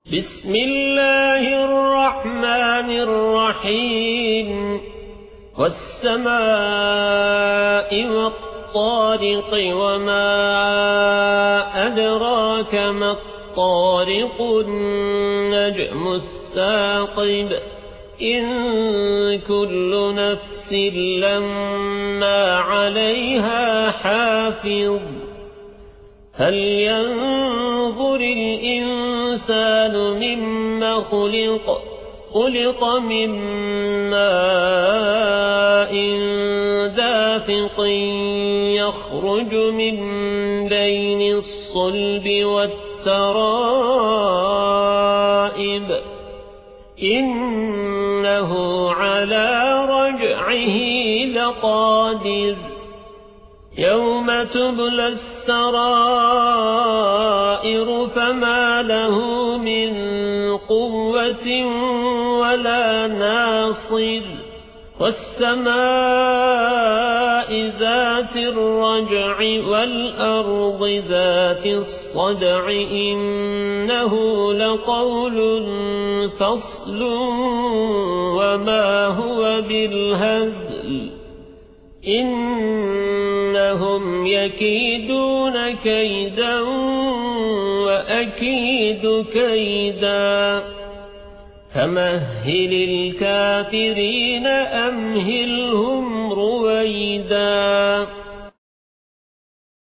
بسم الله الرحمن الرحيم والسماء والطارق وما أدراك ما الطارق النجم الثاقب إن كل نفس لما عليها حافظ هل ينظر الإنسان مما خلق من ماء دافق يخرج من بين الصلب والترائب إنه على رجعه لقادر يوم تبلى السرائر فما له من قوة ولا ناصر والسماء ذات الرجع والأرض ذات الصدع إنه لقول فصل وما هو بالهزل إنهم يكيدون كيدا وأكيد كيدا فمهل الكافرين أمهلهم رويدا